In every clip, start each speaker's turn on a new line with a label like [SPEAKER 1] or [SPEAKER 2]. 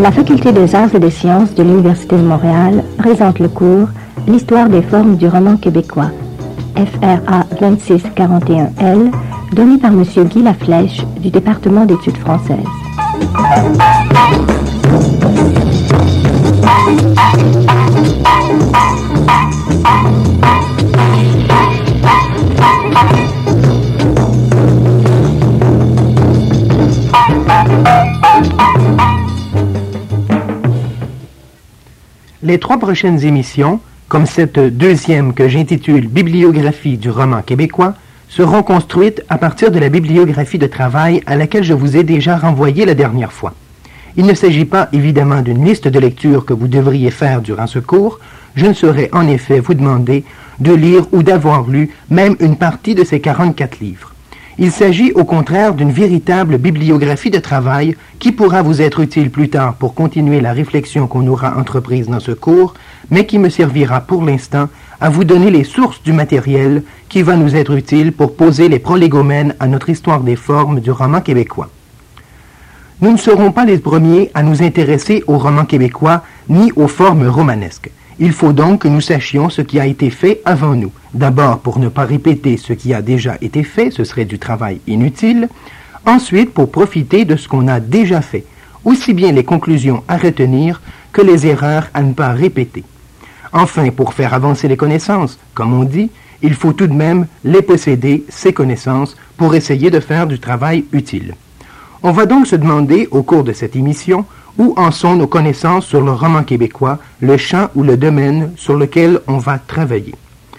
[SPEAKER 1] La Faculté des Arts et des Sciences de l'Université de Montréal présente le cours L'histoire des formes du roman québécois, FRA 2641L, donné par M. Guy Laflèche du département d'études françaises.
[SPEAKER 2] Les 3 prochaines émissions, comme cette deuxième que j'intitule « Bibliographie du roman québécois », seront construites à partir de la bibliographie de travail à laquelle je vous ai déjà renvoyé la dernière fois. Il ne s'agit pas évidemment d'une liste de lecture que vous devriez faire durant ce cours. Je ne saurais en effet vous demander de lire ou d'avoir lu même une partie de ces 44 livres. Il s'agit au contraire d'une véritable bibliographie de travail qui pourra vous être utile plus tard pour continuer la réflexion qu'on aura entreprise dans ce cours, mais qui me servira pour l'instant à vous donner les sources du matériel qui va nous être utile pour poser les prolégomènes à notre histoire des formes du roman québécois. Nous ne serons pas les premiers à nous intéresser au roman québécois ni aux formes romanesques. Il faut donc que nous sachions ce qui a été fait avant nous. D'abord, pour ne pas répéter ce qui a déjà été fait, ce serait du travail inutile. Ensuite, pour profiter de ce qu'on a déjà fait, aussi bien les conclusions à retenir que les erreurs à ne pas répéter. Enfin, pour faire avancer les connaissances, comme on dit, il faut tout de même les posséder, ces connaissances, pour essayer de faire du travail utile. On va donc se demander, au cours de cette émission, où en sont nos connaissances sur le roman québécois, le champ ou le domaine sur lequel on va travailler.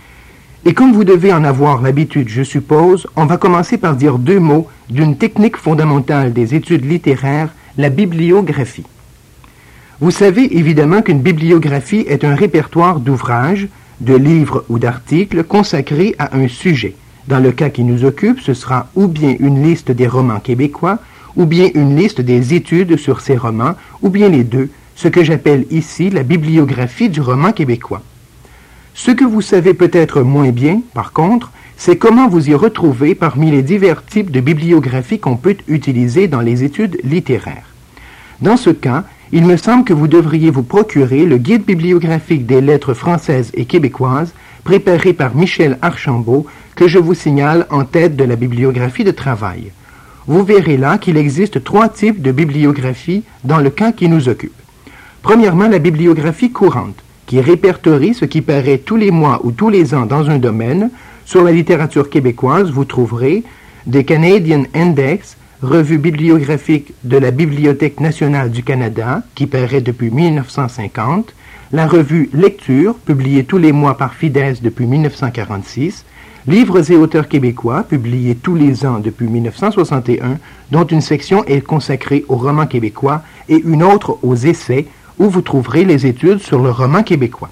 [SPEAKER 2] Et comme vous devez en avoir l'habitude, je suppose, on va commencer par dire 2 mots d'une technique fondamentale des études littéraires, la bibliographie. Vous savez évidemment qu'une bibliographie est un répertoire d'ouvrages, de livres ou d'articles consacrés à un sujet. Dans le cas qui nous occupe, ce sera ou bien une liste des romans québécois, ou bien une liste des études sur ces romans, ou bien les deux, ce que j'appelle ici la bibliographie du roman québécois. Ce que vous savez peut-être moins bien, par contre, c'est comment vous y retrouver parmi les divers types de bibliographie qu'on peut utiliser dans les études littéraires. Dans ce cas, il me semble que vous devriez vous procurer le guide bibliographique des lettres françaises et québécoises, préparé par Michel Archambault, que je vous signale en tête de la bibliographie de travail. Vous verrez là qu'il existe 3 types de bibliographie dans le cas qui nous occupe. Premièrement, la bibliographie courante, qui répertorie ce qui paraît tous les mois ou tous les ans dans un domaine. Sur la littérature québécoise, vous trouverez des Canadian Index, revue bibliographique de la Bibliothèque nationale du Canada, qui paraît depuis 1950, la revue Lecture, publiée tous les mois par Fides depuis 1946, Livres et auteurs québécois, publiés tous les ans depuis 1961, dont une section est consacrée au roman québécois et une autre aux essais, où vous trouverez les études sur le roman québécois.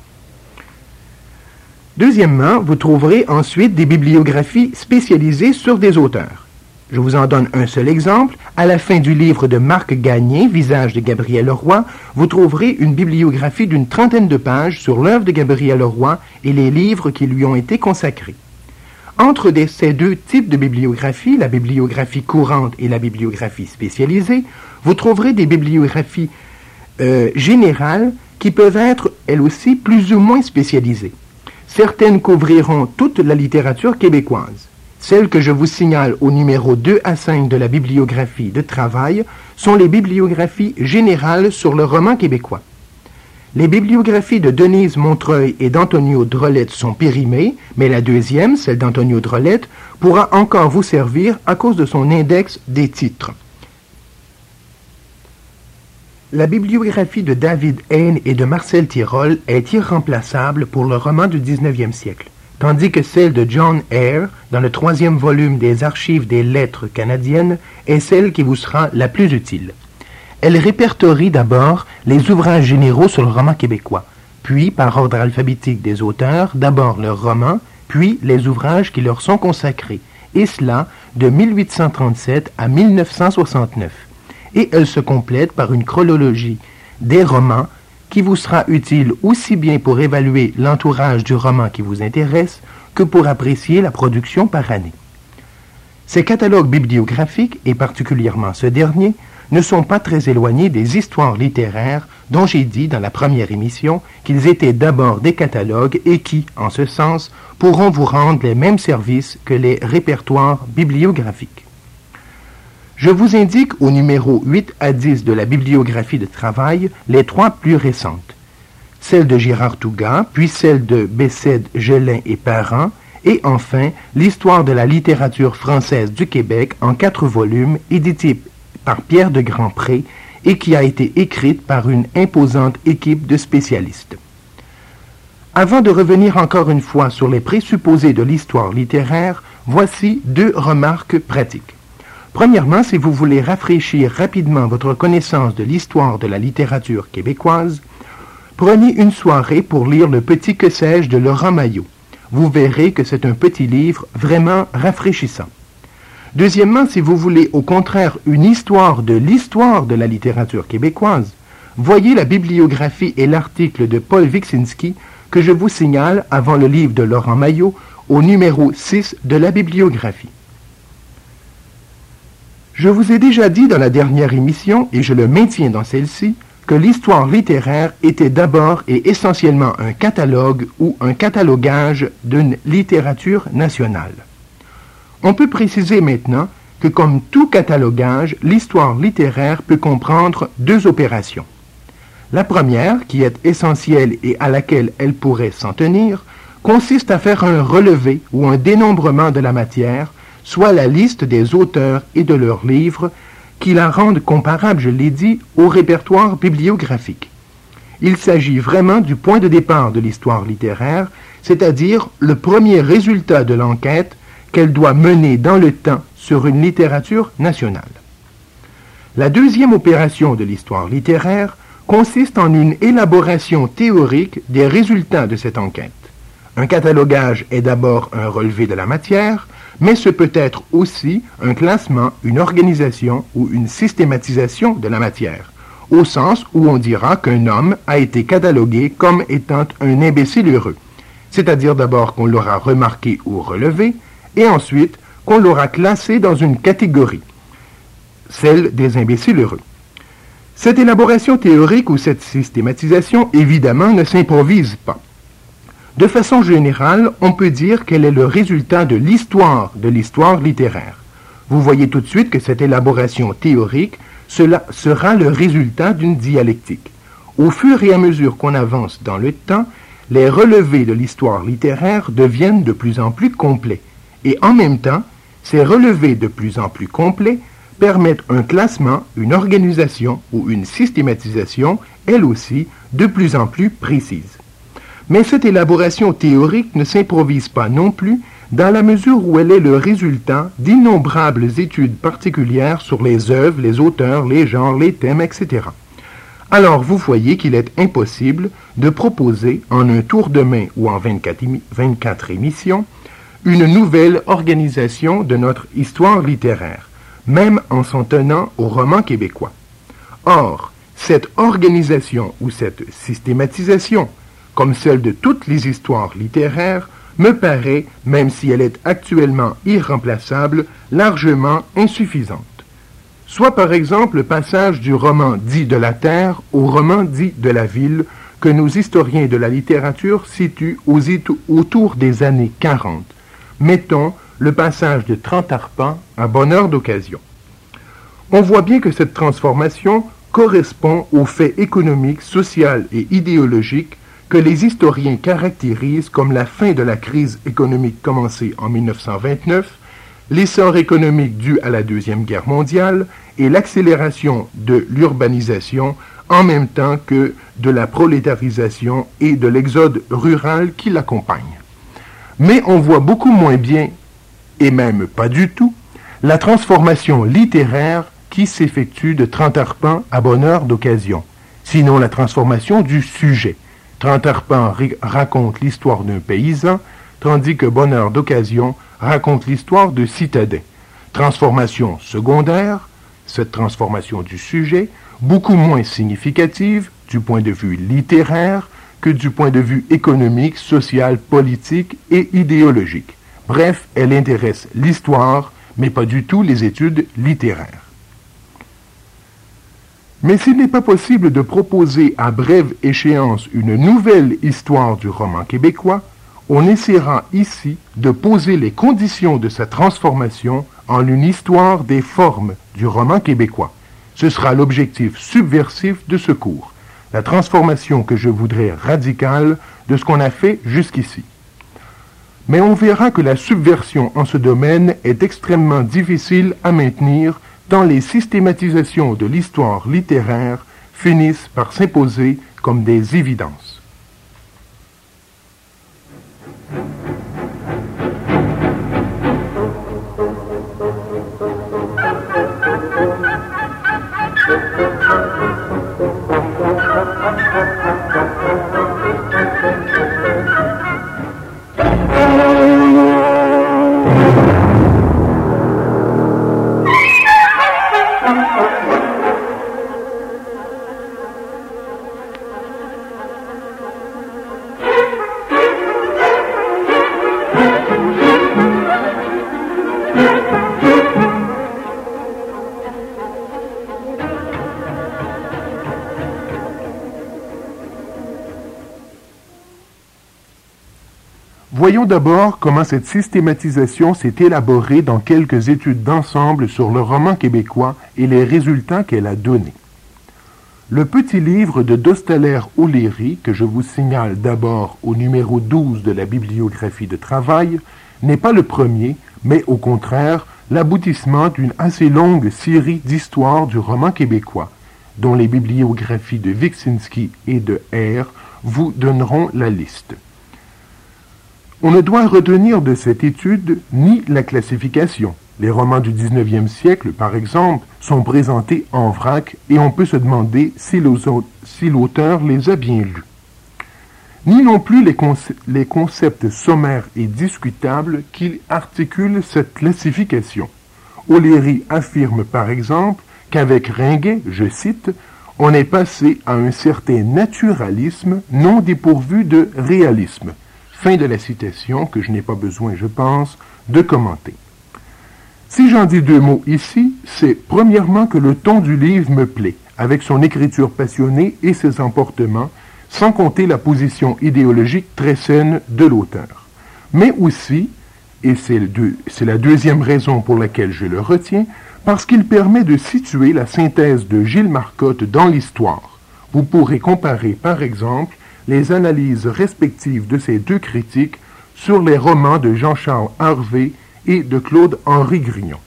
[SPEAKER 2] Deuxièmement, vous trouverez ensuite des bibliographies spécialisées sur des auteurs. Je vous en donne un seul exemple. À la fin du livre de Marc Gagné, Visage de Gabriel Leroy, vous trouverez une bibliographie d'une 30aine de pages sur l'œuvre de Gabriel Leroy et les livres qui lui ont été consacrés. Entre ces 2 types de bibliographie, la bibliographie courante et la bibliographie spécialisée, vous trouverez des bibliographies générales qui peuvent être, elles aussi, plus ou moins spécialisées. Certaines couvriront toute la littérature québécoise. Celles que je vous signale au numéro 2 à 5 de la bibliographie de travail sont les bibliographies générales sur le roman québécois. Les bibliographies de Denise Montreuil et d'Antonio Drolette sont périmées, mais la deuxième, celle d'Antonio Drolette, pourra encore vous servir à cause de son index des titres. La bibliographie de David Hayne et de Marcel Tirole est irremplaçable pour le roman du 19e siècle, tandis que celle de John Eyre, dans le 3e volume des Archives des lettres canadiennes, est celle qui vous sera la plus utile. Elle répertorie d'abord les ouvrages généraux sur le roman québécois, puis, par ordre alphabétique des auteurs, d'abord leurs romans, puis les ouvrages qui leur sont consacrés, et cela de 1837 à 1969. Et elle se complète par une chronologie des romans qui vous sera utile aussi bien pour évaluer l'entourage du roman qui vous intéresse que pour apprécier la production par année. Ces catalogues bibliographiques, et particulièrement ce dernier, ne sont pas très éloignés des histoires littéraires dont j'ai dit dans la première émission qu'ils étaient d'abord des catalogues et qui, en ce sens, pourront vous rendre les mêmes services que les répertoires bibliographiques. Je vous indique au numéro 8 à 10 de la bibliographie de travail les trois plus récentes. Celle de Girard Touga, puis celle de Bessède, Gelin et Parent, et enfin l'histoire de la littérature française du Québec en 4 volumes, éditée par Pierre de Grandpré et qui a été écrite par une imposante équipe de spécialistes. Avant de revenir encore une fois sur les présupposés de l'histoire littéraire, voici 2 remarques pratiques. Premièrement, si vous voulez rafraîchir rapidement votre connaissance de l'histoire de la littérature québécoise, prenez une soirée pour lire Le Petit que sais-je de Laurent Maillot. Vous verrez que c'est un petit livre vraiment rafraîchissant. Deuxièmement, si vous voulez au contraire une histoire de la littérature québécoise, voyez la bibliographie et l'article de Paul Wiksinski que je vous signale avant le livre de Laurent Maillot au numéro 6 de la bibliographie. Je vous ai déjà dit dans la dernière émission, et je le maintiens dans celle-ci, que l'histoire littéraire était d'abord et essentiellement un catalogue ou un catalogage d'une littérature nationale. On peut préciser maintenant que comme tout catalogage, l'histoire littéraire peut comprendre 2 opérations. La première, qui est essentielle et à laquelle elle pourrait s'en tenir, consiste à faire un relevé ou un dénombrement de la matière, soit la liste des auteurs et de leurs livres, qui la rendent comparable, je l'ai dit, au répertoire bibliographique. Il s'agit vraiment du point de départ de l'histoire littéraire, c'est-à-dire le premier résultat de l'enquête qu'elle doit mener dans le temps sur une littérature nationale. La deuxième opération de l'histoire littéraire consiste en une élaboration théorique des résultats de cette enquête. Un catalogage est d'abord un relevé de la matière, mais ce peut être aussi un classement, une organisation ou une systématisation de la matière, au sens où on dira qu'un homme a été catalogué comme étant un imbécile heureux, c'est-à-dire d'abord qu'on l'aura remarqué ou relevé, et ensuite qu'on l'aura classé dans une catégorie, celle des imbéciles heureux. Cette élaboration théorique ou cette systématisation, évidemment, ne s'improvise pas. De façon générale, on peut dire qu'elle est le résultat de l'histoire littéraire. Vous voyez tout de suite que cette élaboration théorique, cela sera le résultat d'une dialectique. Au fur et à mesure qu'on avance dans le temps, les relevés de l'histoire littéraire deviennent de plus en plus complets. Et en même temps, ces relevés de plus en plus complets permettent un classement, une organisation ou une systématisation, elle aussi, de plus en plus précise. Mais cette élaboration théorique ne s'improvise pas non plus dans la mesure où elle est le résultat d'innombrables études particulières sur les œuvres, les auteurs, les genres, les thèmes, etc. Alors vous voyez qu'il est impossible de proposer en un tour de main ou en 24 émissions une nouvelle organisation de notre histoire littéraire, même en s'en tenant au roman québécois. Or, cette organisation ou cette systématisation, comme celle de toutes les histoires littéraires, me paraît, même si elle est actuellement irremplaçable, largement insuffisante. Soit par exemple le passage du roman dit de la terre au roman dit de la ville, que nos historiens de la littérature situent autour des années 40. Mettons le passage de 30 arpents à Bonheur d'occasion. On voit bien que cette transformation correspond au fait économique, social et idéologique que les historiens caractérisent comme la fin de la crise économique commencée en 1929, l'essor économique dû à la Deuxième Guerre mondiale et l'accélération de l'urbanisation en même temps que de la prolétarisation et de l'exode rural qui l'accompagne. Mais on voit beaucoup moins bien, et même pas du tout, la transformation littéraire qui s'effectue de 30 arpents à Bonheur d'occasion, sinon la transformation du sujet. 30 arpents raconte l'histoire d'un paysan, tandis que Bonheur d'occasion raconte l'histoire de citadins. Transformation secondaire, cette transformation du sujet, beaucoup moins significative du point de vue littéraire que du point de vue économique, social, politique et idéologique. Bref, elle intéresse l'histoire,
[SPEAKER 3] mais pas du tout les études littéraires. Mais s'il n'est pas possible de proposer à brève échéance une nouvelle histoire du roman québécois, on essaiera ici de poser les conditions de sa transformation en une histoire des formes du roman québécois. Ce sera l'objectif subversif de ce cours, la transformation que je voudrais radicale de ce qu'on a fait jusqu'ici. Mais on verra que la subversion en ce domaine est extrêmement difficile à maintenir tant les systématisations de l'histoire littéraire finissent par s'imposer comme des évidences. Voyons d'abord comment cette systématisation s'est élaborée dans quelques études d'ensemble sur le roman québécois et les résultats qu'elle a donnés. Le petit livre de Dostler-O'Leary, que je vous signale d'abord au numéro 12 de la bibliographie de travail, n'est pas le premier, mais au contraire l'aboutissement d'une assez longue série d'histoires du roman québécois, dont les bibliographies de Wiksinski et de Eyre vous donneront la liste. On ne doit retenir de cette étude ni la classification. Les romans du 19e siècle, par exemple, sont présentés en vrac et on peut se demander si l'auteur les a bien lus. Ni non plus les concepts sommaires et discutables qui articulent cette classification. O'Leary affirme par exemple qu'avec Ringuet, je cite, « on est passé à un certain naturalisme non dépourvu de réalisme ». Fin de la citation que je n'ai pas besoin, je pense, de commenter. Si j'en dis deux mots ici, c'est premièrement que le ton du livre me plaît, avec son écriture passionnée et ses emportements, sans compter la position idéologique très saine de l'auteur. Mais aussi, et c'est la deuxième raison pour laquelle je le retiens, parce qu'il permet de situer la synthèse de Gilles Marcotte dans l'histoire. Vous pourrez comparer, par exemple, les analyses respectives de ces deux critiques sur les romans de Jean-Charles Harvey et de Claude-Henri Grignon.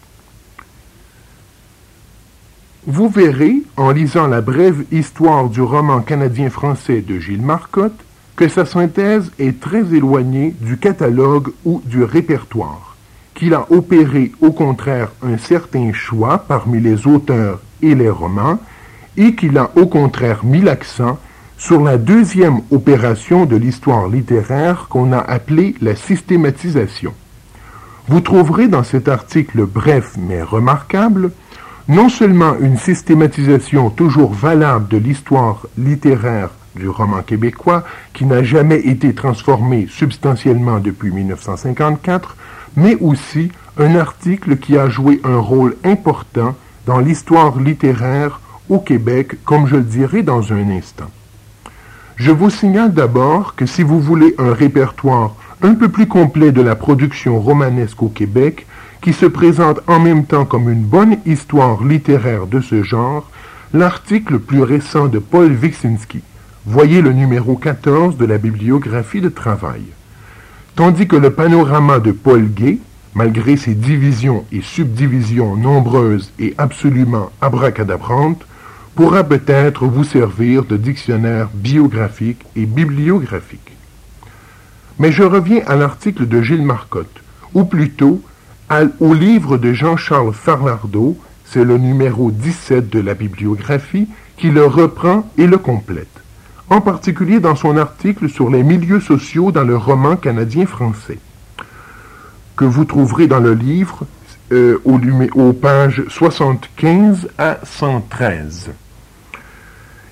[SPEAKER 3] Vous verrez, en lisant la brève histoire du roman canadien-français de Gilles Marcotte, que sa synthèse est très éloignée du catalogue ou du répertoire, qu'il a opéré au contraire un certain choix parmi les auteurs et les romans, et qu'il a au contraire mis l'accent sur la deuxième opération de l'histoire littéraire qu'on a appelée la systématisation. Vous trouverez dans cet article bref mais remarquable, non seulement une systématisation toujours valable de l'histoire littéraire du roman québécois, qui n'a jamais été transformée substantiellement depuis 1954, mais aussi un article qui a joué un rôle important dans l'histoire littéraire au Québec, comme je le dirai dans un instant. Je vous signale d'abord que si vous voulez un répertoire un peu plus complet de la production romanesque au Québec, qui se présente en même temps comme une bonne histoire littéraire de ce genre, l'article plus récent de Paul Wiksinski. Voyez le numéro 14 de la bibliographie de travail. Tandis que le panorama de Paul Gay, malgré ses divisions et subdivisions nombreuses et absolument abracadabrantes, pourra peut-être vous servir de dictionnaire biographique et bibliographique. Mais je reviens à l'article de Gilles Marcotte, ou plutôt au livre de Jean-Charles Falardeau, c'est le numéro 17 de la bibliographie, qui le reprend et le complète, en particulier dans son article sur les milieux sociaux dans le roman canadien-français, que vous trouverez dans le livre aux pages 75 à 113.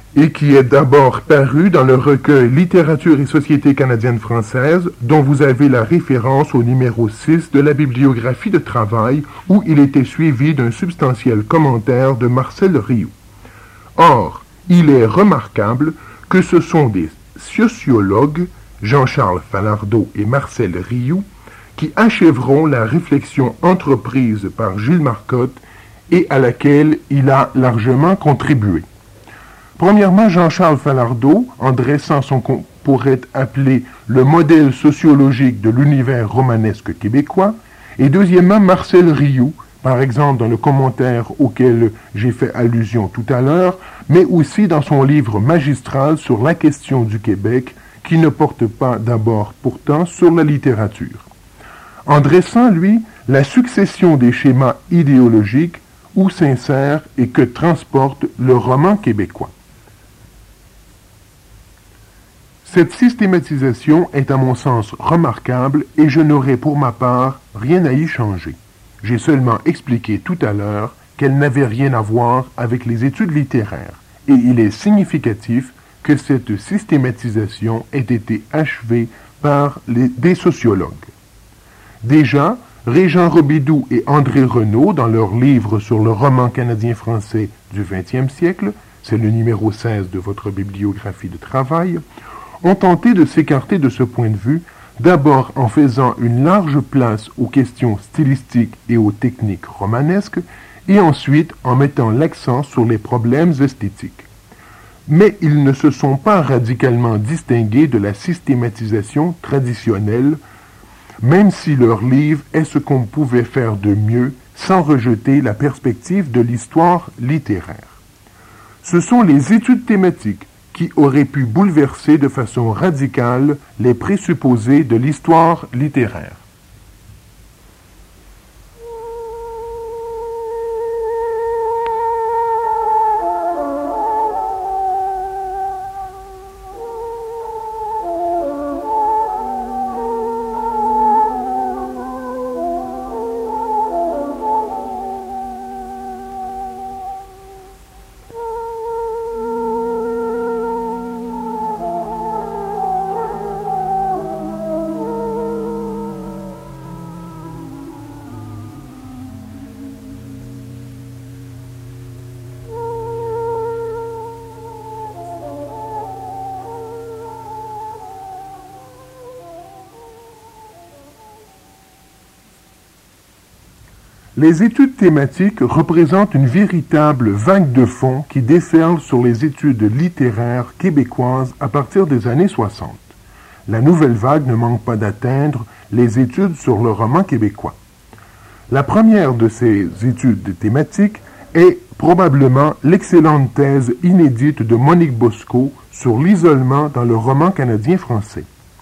[SPEAKER 3] et qui est d'abord paru dans le recueil Littérature et Société canadienne-française, dont vous avez la référence au numéro 6 de la bibliographie de travail, où il était suivi d'un substantiel commentaire de Marcel Rioux. Or, il est remarquable que ce sont des sociologues, Jean-Charles Falardeau et Marcel Rioux, qui achèveront la réflexion entreprise par Gilles Marcotte et à laquelle il a largement contribué. Premièrement, Jean-Charles Falardeau, en dressant ce qu'on pourrait appeler le modèle sociologique de l'univers romanesque québécois, et deuxièmement, Marcel Rioux, par exemple dans le commentaire auquel j'ai fait allusion tout à l'heure, mais aussi dans son livre magistral sur la question du Québec, qui ne porte pas d'abord pourtant sur la littérature. En dressant, lui, la succession des schémas idéologiques où s'insère et que transporte le roman québécois. Cette systématisation est à mon sens remarquable et je n'aurai pour ma part rien à y changer. J'ai seulement expliqué tout à l'heure qu'elle n'avait rien à voir avec les études littéraires et il est significatif que cette systématisation ait été achevée par des sociologues. Déjà, Régent Robidoux et André Renaud, dans leur livre sur le roman canadien-français du XXe siècle, c'est le numéro 16 de votre bibliographie de travail, ont tenté de s'écarter de ce point de vue, d'abord en faisant une large place aux questions stylistiques et aux techniques romanesques, et ensuite en mettant l'accent sur les problèmes esthétiques. Mais ils ne se sont pas radicalement distingués de la systématisation traditionnelle, même si leur livre est ce qu'on pouvait faire de mieux sans rejeter la perspective de l'histoire littéraire. Ce sont les études thématiques qui auraient pu bouleverser de façon radicale les présupposés de l'histoire littéraire. Les études thématiques représentent une véritable vague de fond qui déferle sur les études littéraires québécoises à partir des années 60. La nouvelle vague ne manque pas d'atteindre les études sur le roman québécois. La première de ces études thématiques est probablement l'excellente thèse inédite de Monique Bosco sur l'isolement dans le roman canadien-français.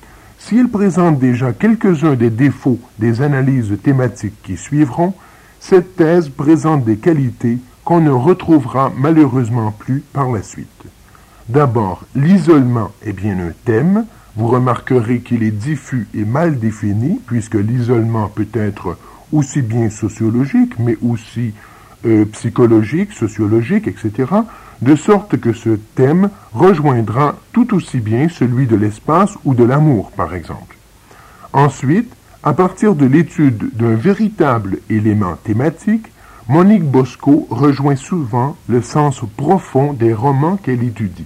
[SPEAKER 3] Si elle présente déjà quelques-uns des défauts des analyses thématiques qui suivront, cette thèse présente des qualités qu'on ne retrouvera malheureusement plus par la suite. D'abord, l'isolement est bien un thème. Vous remarquerez qu'il est diffus et mal défini, puisque l'isolement peut être aussi bien sociologique, mais aussi psychologique, sociologique, etc., de sorte que ce thème rejoindra tout aussi bien celui de l'espace ou de l'amour, par exemple. Ensuite, à partir de l'étude d'un véritable élément thématique, Monique Bosco rejoint souvent le sens profond des romans qu'elle étudie,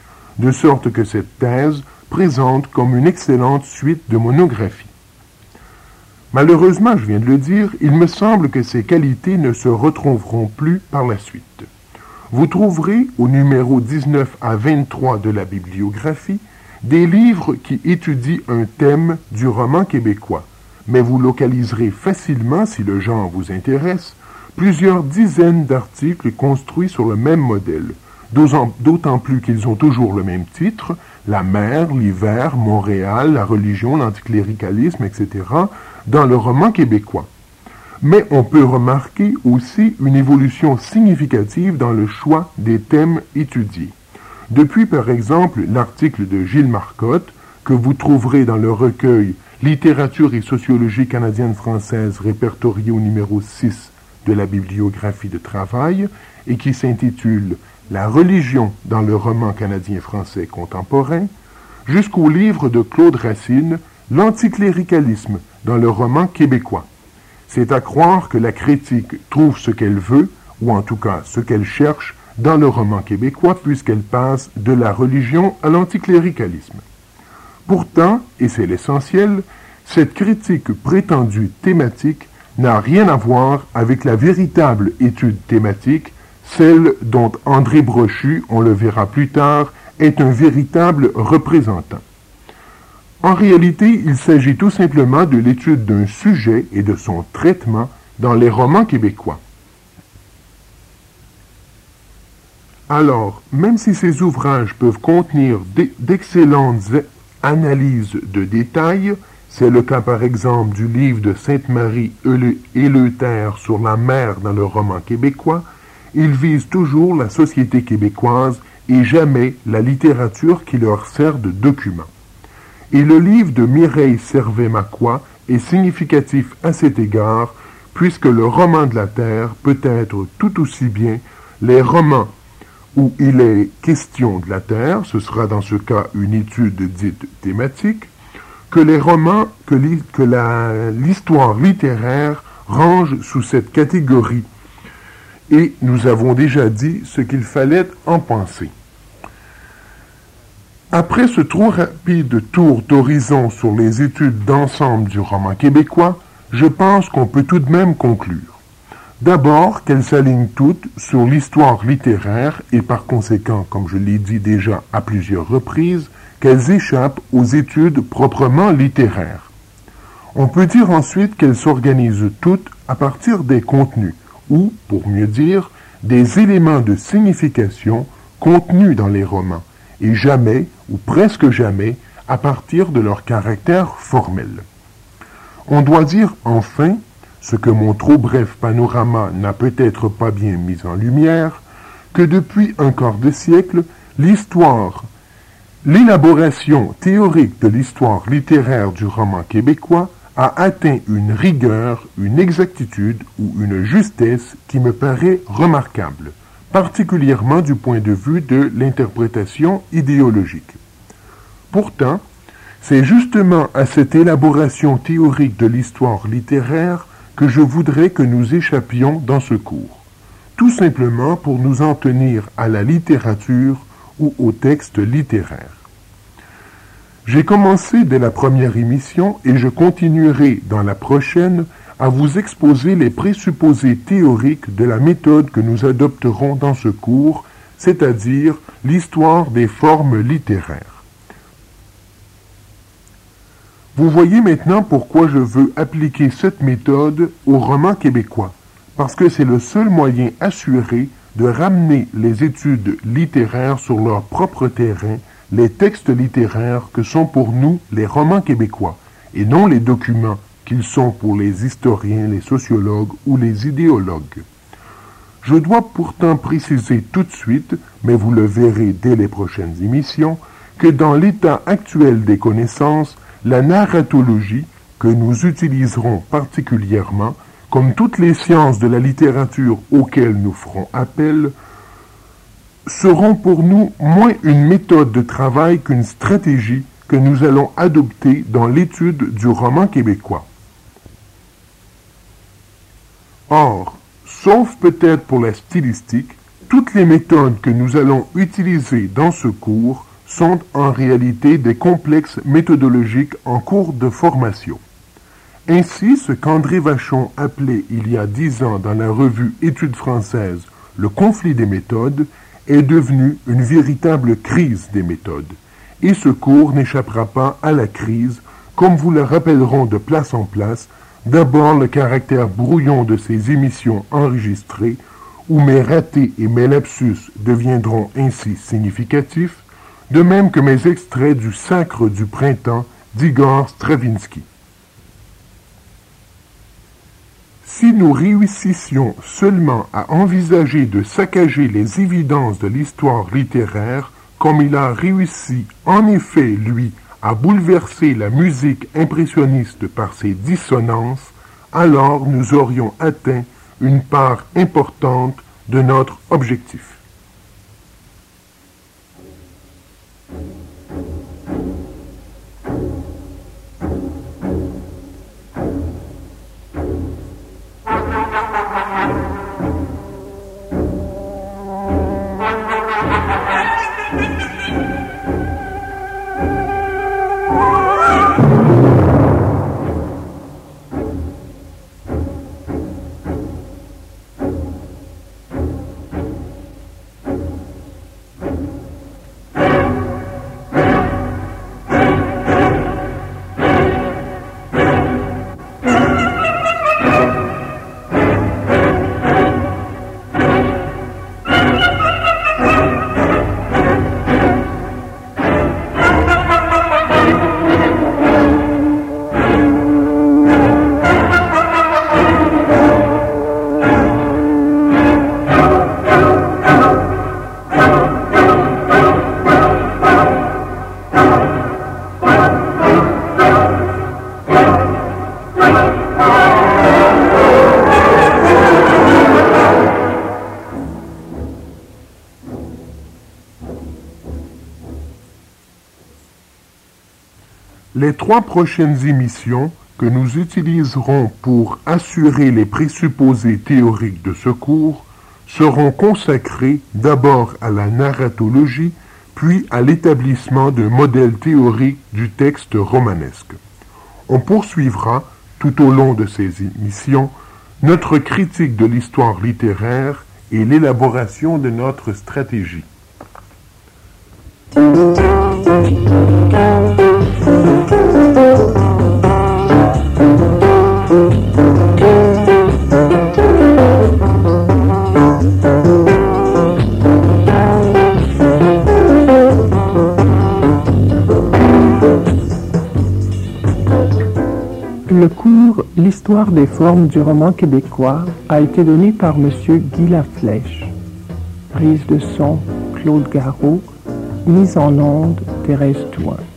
[SPEAKER 3] de sorte que cette thèse présente comme une excellente suite de monographies. Malheureusement, je viens de le dire, il me semble que ces qualités ne se retrouveront plus par la suite. Vous trouverez au numéro 19 à 23 de la bibliographie des livres qui étudient un thème du roman québécois, mais vous localiserez facilement, si le genre vous intéresse, plusieurs dizaines d'articles construits sur le même modèle, d'autant plus qu'ils ont toujours le même titre, la mer, l'hiver, Montréal, la religion, l'anticléricalisme, etc., dans le roman québécois. Mais on peut remarquer aussi une évolution significative dans le choix des thèmes étudiés. Depuis, par exemple, l'article de Gilles Marcotte, que vous trouverez dans le recueil Littérature et sociologie canadienne-française répertorié au numéro 6 de la bibliographie de travail et qui s'intitule La religion dans le roman canadien-français contemporain, jusqu'au livre de Claude Racine, L'anticléricalisme dans le roman québécois. C'est à croire que la critique trouve ce qu'elle veut, ou en tout cas ce qu'elle cherche, dans le roman québécois, puisqu'elle passe de la religion à l'anticléricalisme. Pourtant, et c'est l'essentiel, cette critique prétendue thématique n'a rien à voir avec la véritable étude thématique, celle dont André Brochu, on le verra plus tard, est un véritable représentant. En réalité, il s'agit tout simplement de l'étude d'un sujet et de son traitement dans les romans québécois. Alors, même si ces ouvrages peuvent contenir d'excellentes analyses de détails, c'est le cas par exemple du livre de Sainte-Marie Eleuther sur la mer dans le roman québécois, ils visent toujours la société québécoise et jamais la littérature qui leur sert de document. Et le livre de Mireille Servet-Macquois est significatif à cet égard, puisque le roman de la Terre peut être tout aussi bien les romans où il est question de la Terre, ce sera dans ce cas une étude dite thématique, que les romans que l'histoire littéraire range sous cette catégorie. Et nous avons déjà dit ce qu'il fallait en penser. Après ce trop rapide tour d'horizon sur les études d'ensemble du roman québécois, je pense qu'on peut tout de même conclure. D'abord, qu'elles s'alignent toutes sur l'histoire littéraire et par conséquent, comme je l'ai dit déjà à plusieurs reprises, qu'elles échappent aux études proprement littéraires. On peut dire ensuite qu'elles s'organisent toutes à partir des contenus, ou, pour mieux dire, des éléments de signification contenus dans les romans, et jamais, ou presque jamais, à partir de leur caractère formel. On doit dire enfin, ce que mon trop bref panorama n'a peut-être pas bien mis en lumière, que depuis un quart de siècle, l'élaboration théorique de l'histoire littéraire du roman québécois a atteint une rigueur, une exactitude ou une justesse qui me paraît remarquable, particulièrement du point de vue de l'interprétation idéologique. Pourtant, c'est justement à cette élaboration théorique de l'histoire littéraire que je voudrais que nous échappions dans ce cours, tout simplement pour nous en tenir à la littérature ou au texte littéraire. J'ai commencé dès la première émission et je continuerai dans la prochaine à vous exposer les présupposés théoriques de la méthode que nous adopterons dans ce cours, c'est-à-dire l'histoire des formes littéraires. Vous voyez maintenant pourquoi je veux appliquer cette méthode au roman québécois, parce que c'est le seul moyen assuré de ramener les études littéraires sur leur propre terrain, les textes littéraires que sont pour nous les romans québécois, et non les documents qu'ils sont pour les historiens, les sociologues ou les idéologues. Je dois pourtant préciser tout de suite, mais vous le verrez dès les prochaines émissions, que dans l'état actuel des connaissances, la narratologie, que nous utiliserons particulièrement, comme toutes les sciences de la littérature auxquelles nous ferons appel, seront pour nous moins une méthode de travail qu'une stratégie que nous allons adopter dans l'étude du roman québécois. Or, sauf peut-être pour la stylistique, toutes les méthodes que nous allons utiliser dans ce cours sont en réalité des complexes méthodologiques en cours de formation. Ainsi, ce qu'André Vachon appelait il y a 10 ans dans la revue Études françaises le conflit des méthodes est devenu une véritable crise des méthodes. Et ce cours n'échappera pas à la crise, comme vous le rappelleront de place en place, d'abord le caractère brouillon de ces émissions enregistrées, où mes ratés et mes lapsus deviendront ainsi significatifs, de même que mes extraits du Sacre du printemps d'Igor Stravinsky. Si nous réussissions seulement à envisager de saccager les évidences de l'histoire littéraire, comme il a réussi en effet, lui, à bouleverser la musique impressionniste par ses dissonances, alors nous aurions atteint une part importante de notre objectif. Les 3 prochaines émissions que nous utiliserons pour assurer les présupposés théoriques de ce cours seront consacrées d'abord à la narratologie, puis à l'établissement d'un modèle théorique du texte romanesque. On poursuivra, tout au long de ces émissions, notre critique de l'histoire littéraire et l'élaboration de notre stratégie.
[SPEAKER 2] Le cours « L'histoire des formes du roman québécois » a été donné par M. Guy Laflèche. Prise de son, Claude Garot. Mise en onde, Thérèse Douin.